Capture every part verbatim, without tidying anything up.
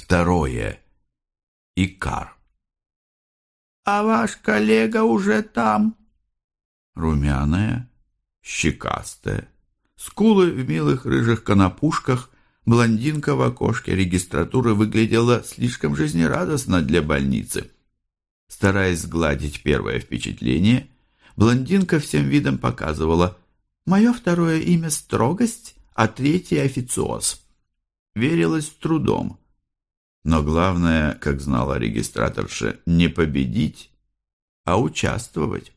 Второе. Икар. «А ваш коллега уже там?» Румяная, щекастая, скулы в милых рыжих конопушках, блондинка в окошке регистратуры выглядела слишком жизнерадостно для больницы. Стараясь сгладить первое впечатление, блондинка всем видом показывала: «Мое второе имя — строгость, а третье — официоз». Верилось с трудом. Но главное, как знала регистраторша, не победить, а участвовать.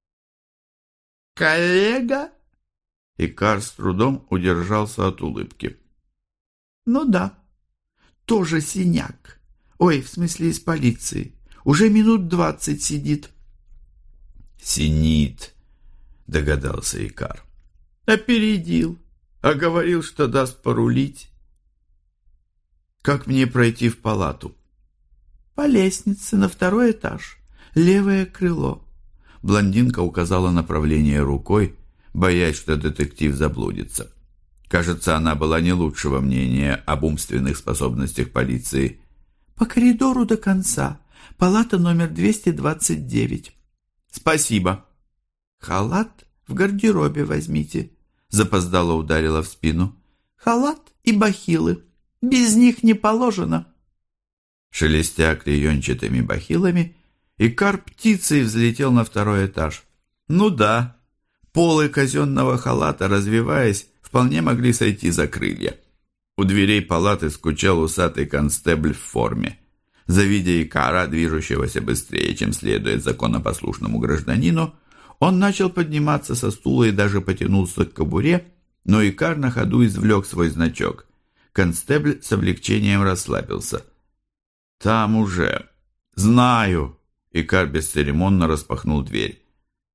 «Коллега?» Икар с трудом удержался от улыбки. «Ну да, тоже синяк. Ой, в смысле из полиции. Уже минут двадцать сидит». «Синит», — догадался Икар. «Опередил, а говорил, что даст порулить». «Как мне пройти в палату?» «По лестнице на второй этаж, левое крыло». Блондинка указала направление рукой, боясь, что детектив заблудится. Кажется, она была не лучшего мнения об умственных способностях полиции. «По коридору до конца. Палата номер двести двадцать девять». «Спасибо». «Халат в гардеробе возьмите», — запоздало ударила в спину. «Халат и бахилы. Без них не положено». Шелестя клеенчатыми бахилами, Икар птицей взлетел на второй этаж. Ну да, полы казенного халата, развиваясь, вполне могли сойти за крылья. У дверей палаты скучал усатый констебль в форме. Завидя Икара, движущегося быстрее, чем следует законопослушному гражданину, он начал подниматься со стула и даже потянулся к кобуре, но Икар на ходу извлек свой значок. Констебль с облегчением расслабился. «Там уже. Знаю». Икар бесцеремонно распахнул дверь.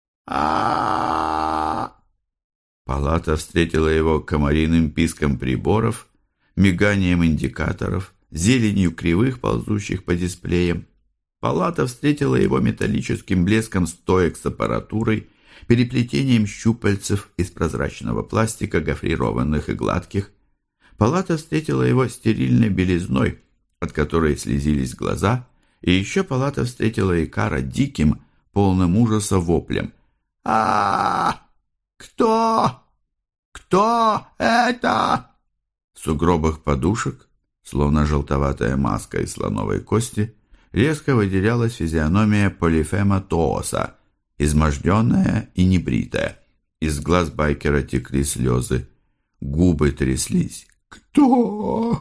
а Палата встретила его комариным писком приборов, миганием индикаторов, зеленью кривых, ползущих по дисплеям. Палата встретила его металлическим блеском стоек с аппаратурой, переплетением щупальцев из прозрачного пластика, гофрированных и гладких. Палата встретила его стерильной белизной, от которой слезились глаза, и еще палата встретила Икара диким, полным ужаса воплем. а Кто? Кто это?» В сугробах подушек, словно желтоватая маска из слоновой кости, резко выделялась физиономия Полифема Тооса, изможденная и небритая. Из глаз байкера текли слезы, губы тряслись. «Кто?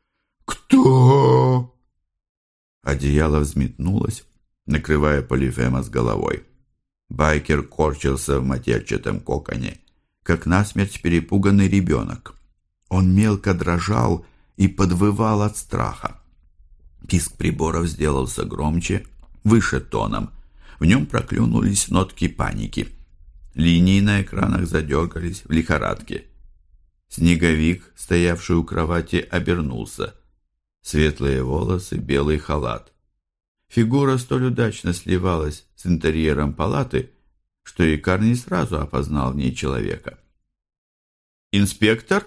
Кто?» Одеяло взметнулось, накрывая Полифема с головой. Байкер корчился в матерчатом коконе, как насмерть перепуганный ребенок. Он мелко дрожал и подвывал от страха. Писк приборов сделался громче, выше тоном. В нем проклюнулись нотки паники. Линии на экранах задергались в лихорадке. Снеговик, стоявший у кровати, обернулся. Светлые волосы, белый халат. Фигура столь удачно сливалась с интерьером палаты, что Икар не сразу опознал в ней человека. «Инспектор?»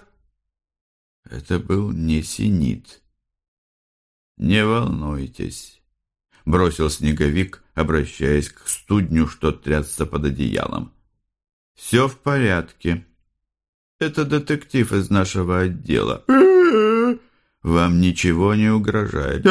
Это был не Синит. «Не волнуйтесь», — бросил Снеговик, обращаясь к студню, что трясся под одеялом. «Все в порядке. Это детектив из нашего отдела. Вам ничего не угрожает.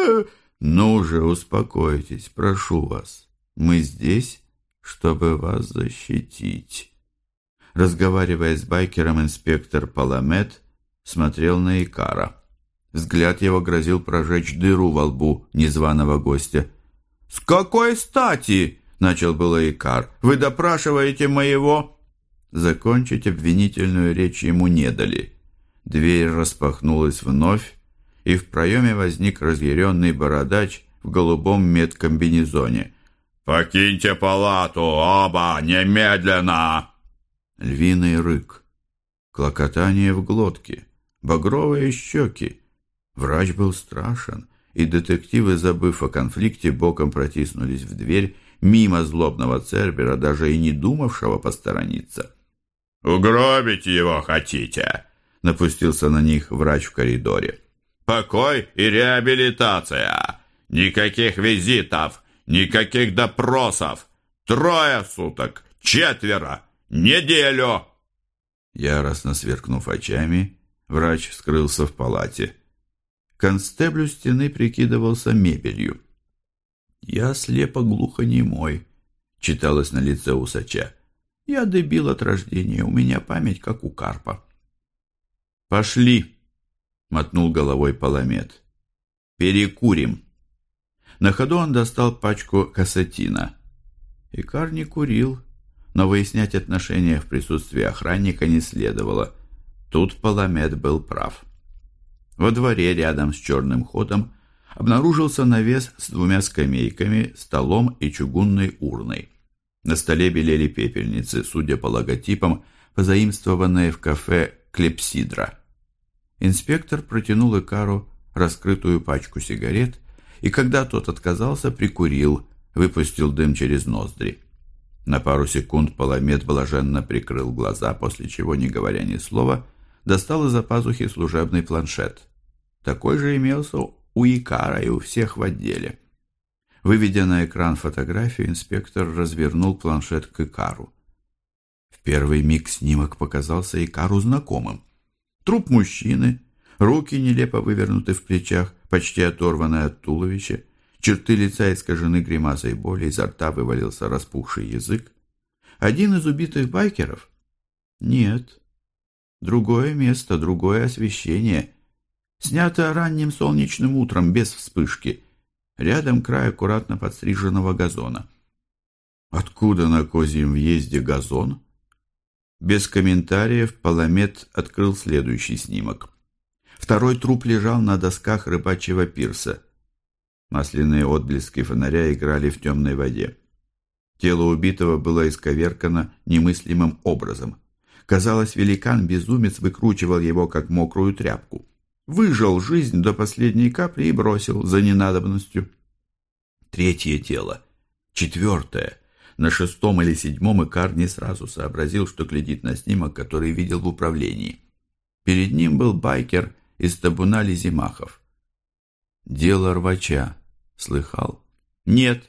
Ну же, успокойтесь, прошу вас. Мы здесь, чтобы вас защитить». Разговаривая с байкером, инспектор Паламет смотрел на Икара. Взгляд его грозил прожечь дыру во лбу незваного гостя. «С какой стати?» — начал было Икар. «Вы допрашиваете моего...» Закончить обвинительную речь ему не дали. Дверь распахнулась вновь, и в проеме возник разъяренный бородач в голубом медкомбинезоне. «Покиньте палату, оба, немедленно!» Львиный рык, клокотание в глотке, багровые щеки. Врач был страшен, и детективы, забыв о конфликте, боком протиснулись в дверь мимо злобного Цербера, даже и не думавшего посторониться. «Угробить его хотите?» — напустился на них врач в коридоре. покой и реабилитация. Никаких визитов, никаких допросов. Трое суток, четверо, неделю!» Яростно сверкнув очами, врач скрылся в палате. Констебль у стены прикидывался мебелью. «Я слепо-глухонемой», — читалось на лице усача. «Я дебил от рождения, у меня память, как у карпа». «Пошли», — мотнул головой Паламет. «Перекурим». На ходу он достал пачку кассетина. Икар не курил, но выяснять отношения в присутствии охранника не следовало. Тут Паламет был прав. Во дворе рядом с черным ходом обнаружился навес с двумя скамейками, столом и чугунной урной. На столе белели пепельницы, судя по логотипам, позаимствованные в кафе «Клепсидра». Инспектор протянул Икару раскрытую пачку сигарет, и когда тот отказался, прикурил, выпустил дым через ноздри. На пару секунд Паламет блаженно прикрыл глаза, после чего, не говоря ни слова, достал из-за пазухи служебный планшет. Такой же имелся у Икара и у всех в отделе. Выведя на экран фотографию, инспектор развернул планшет к Икару. В первый миг снимок показался Икару знакомым. Труп мужчины, руки нелепо вывернуты в плечах, почти оторванные от туловища, черты лица искажены гримасой боли, изо рта вывалился распухший язык. Один из убитых байкеров? Нет. Другое место, другое освещение. Снято ранним солнечным утром, без вспышки. Рядом край аккуратно подстриженного газона. Откуда на козьем въезде газон? Без комментариев Паламет открыл следующий снимок. Второй труп лежал на досках рыбачьего пирса. Масляные отблески фонаря играли в темной воде. Тело убитого было исковеркано немыслимым образом. Казалось, великан-безумец выкручивал его, как мокрую тряпку. Выжал жизнь до последней капли и бросил за ненадобностью. Третье тело. Четвертое. На шестом или седьмом Икар не сразу сообразил, что глядит на снимок, который видел в управлении. Перед ним был байкер из табуна Лизимахов. «Дело рвача. Слыхал?» «Нет».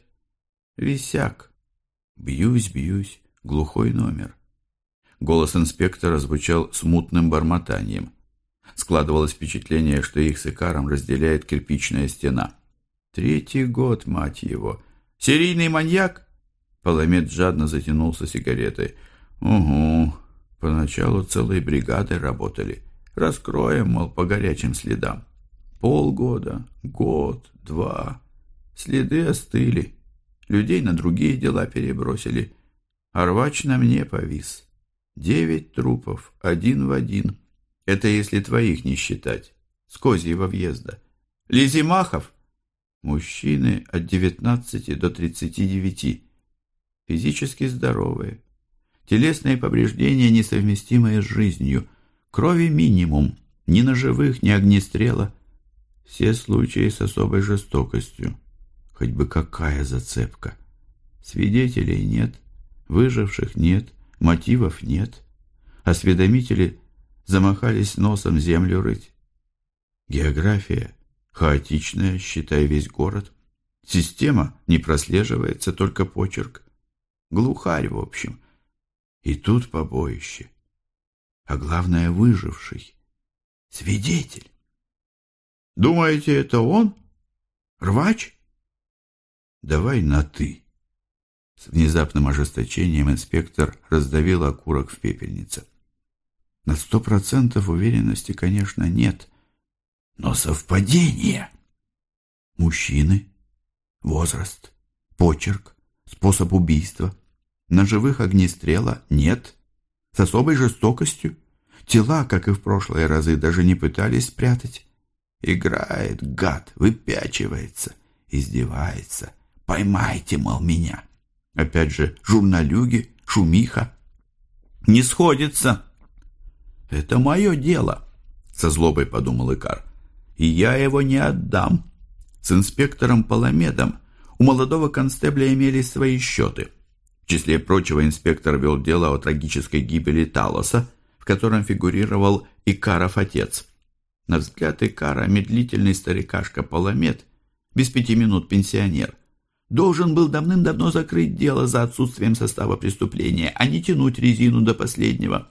«Висяк. Бьюсь, бьюсь. Глухой номер». Голос инспектора звучал смутным бормотанием. Складывалось впечатление, что их с Икаром разделяет кирпичная стена. Третий год, мать его. Серийный маньяк? Паламет жадно затянулся сигаретой. Угу. Поначалу целые бригады работали. Раскроем, мол, по горячим следам. Полгода, год, два. Следы остыли. Людей на другие дела перебросили. А рвач на мне повис. Девять трупов, один в один. Это если твоих не считать. С козьего въезда. Лизимахов? Мужчины от девятнадцати до тридцати девяти. Физически здоровые. Телесные повреждения, несовместимые с жизнью. Крови минимум. Ни ножевых, ни огнестрела. Все случаи с особой жестокостью. Хоть бы какая зацепка. Свидетелей нет. Выживших нет. Мотивов нет. Осведомители замахались носом землю рыть. География хаотичная, считай весь город. Система не прослеживается, только почерк. Глухарь, в общем. И тут побоище. А главное, выживший. Свидетель. Думаете, это он? Рвач? Давай на «ты». С внезапным ожесточением инспектор раздавил окурок в пепельнице. На сто процентов уверенности, конечно, нет. Но совпадение. Мужчины, возраст, почерк, способ убийства. Ножевых огнестрела нет. С особой жестокостью. Тела, как и в прошлые разы, даже не пытались спрятать. Играет, гад, выпячивается, издевается. Поймайте, мол, меня. Опять же, журналюги, шумиха. Не сходится. Это мое дело, со злобой подумал Икар. И я его не отдам. С инспектором Паламедом у молодого констебля имелись свои счеты. В числе прочего, инспектор вел дело о трагической гибели Талоса, в котором фигурировал Икаров отец. На взгляд Икара медлительный старикашка Паламет, без пяти минут пенсионер, должен был давным-давно закрыть дело за отсутствием состава преступления, а не тянуть резину до последнего.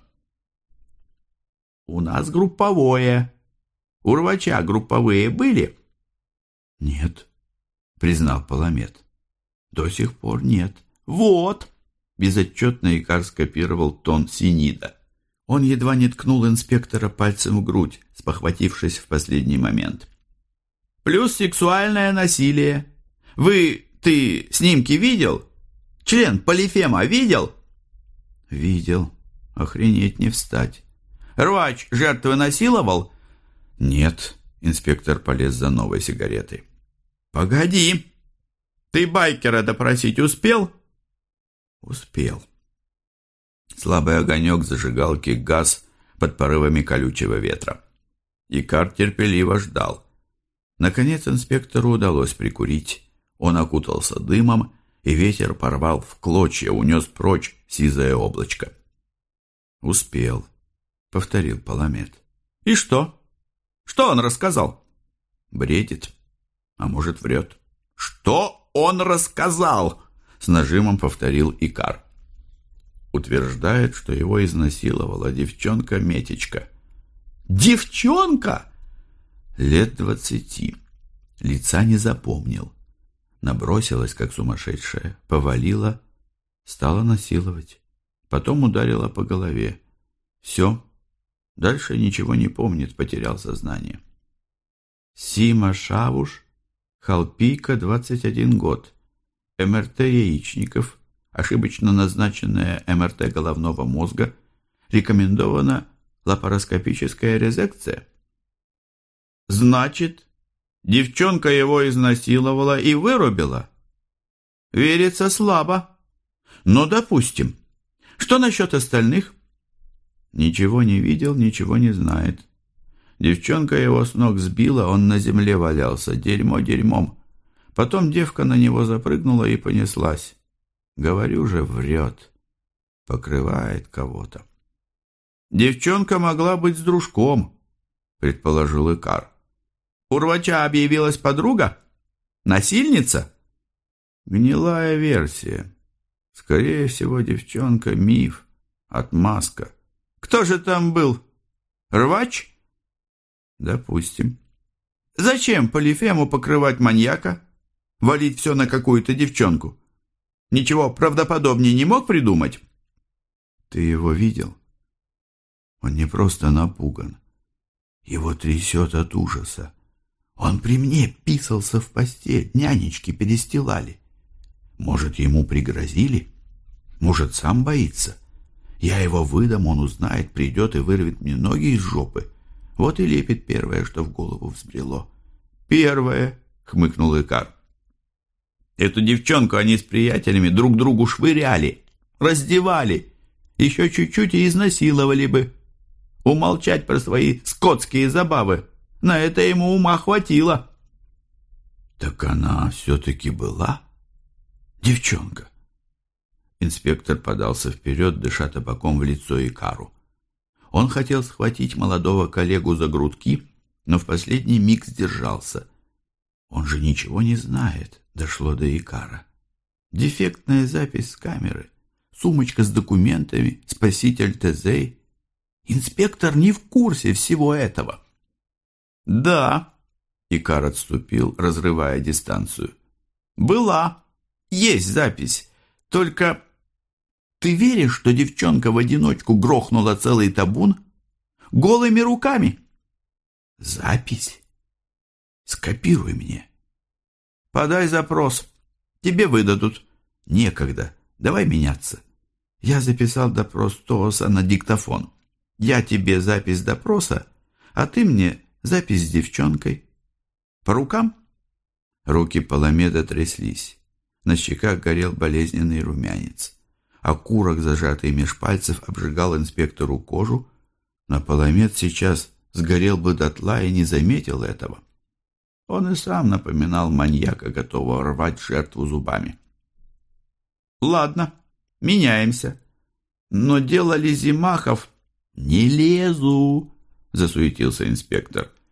«У нас групповое. У рвача групповые были?» «Нет», — признал Паламет. «До сих пор нет». «Вот!» — безотчетно Икар скопировал тон Синида. Он едва не ткнул инспектора пальцем в грудь, спохватившись в последний момент. «Плюс сексуальное насилие. Вы, ты снимки видел? Член Полифема видел?» «Видел. Охренеть не встать». «Рвач жертвы насиловал?» «Нет». Инспектор полез за новой сигаретой. «Погоди. Ты байкера допросить успел?» «Успел». Слабый огонек зажигалки гас под порывами колючего ветра. Икар терпеливо ждал. Наконец инспектору удалось прикурить. Он окутался дымом, и ветер порвал в клочья, унес прочь сизое облачко. «Успел», — повторил Паламет. «И что? Что он рассказал?» «Бредит. А может, врет». «Что он рассказал?» — с нажимом повторил Икар. Утверждает, что его изнасиловала девчонка-метечка. «Девчонка?» Лет двадцати. Лица не запомнил. Набросилась, как сумасшедшая, повалила, стала насиловать. Потом ударила по голове. Все. Дальше ничего не помнит, потерял сознание. Сима Шавуш, Халпийка, двадцать один год. эм эр тэ яичников, ошибочно назначенная эм эр тэ головного мозга, рекомендована лапароскопическая резекция. Значит, девчонка его изнасиловала и вырубила? Верится слабо. Но допустим. Что насчет остальных? Ничего не видел, ничего не знает. Девчонка его с ног сбила, он на земле валялся, дерьмо дерьмом. Потом девка на него запрыгнула и понеслась. Говорю же, врет. Покрывает кого-то. Девчонка могла быть с дружком, предположил Икар. У рвача объявилась подруга? Насильница? Гнилая версия. Скорее всего, девчонка — миф, отмазка. Кто же там был? Рвач? Допустим. Зачем Полифему покрывать маньяка? Валить все на какую-то девчонку? Ничего правдоподобнее не мог придумать? Ты его видел? Он не просто напуган. Его трясет от ужаса. Он при мне писался в постель, нянечки перестилали. Может, ему пригрозили? Может, сам боится? Я его выдам, он узнает, придет и вырвет мне ноги из жопы. Вот и лепит первое, что в голову взбрело. Первое, хмыкнул Икар. Эту девчонку они с приятелями друг другу швыряли, раздевали, еще чуть-чуть и изнасиловали бы. Умолчать про свои скотские забавы. На это ему ума хватило. Так она все-таки была девчонка. Инспектор подался вперед, дыша табаком в лицо Икару. Он хотел схватить молодого коллегу за грудки, но в последний миг сдержался. Он же ничего не знает, дошло до Икара. Дефектная запись с камеры, сумочка с документами, спаситель Тезей. Инспектор не в курсе всего этого. Да, Икар отступил, разрывая дистанцию. Была, есть запись, только... Ты веришь, что девчонка в одиночку грохнула целый табун? Голыми руками? Запись? Скопируй мне. Подай запрос. Тебе выдадут. Некогда. Давай меняться. Я записал допрос Тооса на диктофон. Я тебе запись допроса, а ты мне запись с девчонкой. По рукам? Руки Паламеда тряслись. На щеках горел болезненный румянец. Окурок, зажатый меж пальцев, обжигал инспектору кожу, но Паламед сейчас сгорел бы дотла и не заметил этого. Он и сам напоминал маньяка, готового рвать жертву зубами. Ладно, меняемся. Но дело Лизимахов... Не лезу, засуетился инспектор.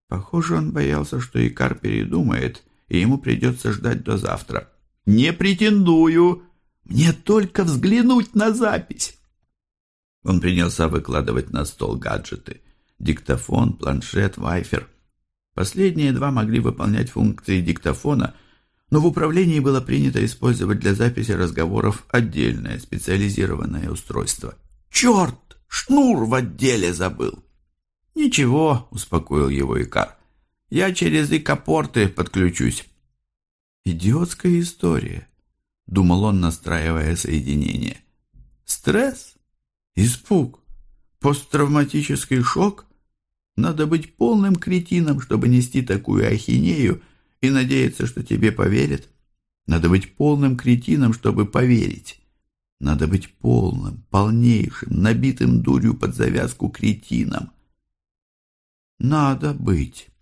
Похоже, он боялся, что Икар передумает, и ему придется ждать до завтра. «Не претендую! Мне только взглянуть на запись!» Он принялся выкладывать на стол гаджеты. Диктофон, планшет, вайфер. Последние два могли выполнять функции диктофона, но в управлении было принято использовать для записи разговоров отдельное специализированное устройство. «Черт! Шнур в отделе забыл!» «Ничего», — успокоил его Икар. «Я через икопорты подключусь». «Идиотская история», — думал он, настраивая соединение. «Стресс? Испуг? Посттравматический шок? Надо быть полным кретином, чтобы нести такую ахинею и надеяться, что тебе поверят. Надо быть полным кретином, чтобы поверить. Надо быть полным, полнейшим, набитым дурью под завязку кретином. Надо быть».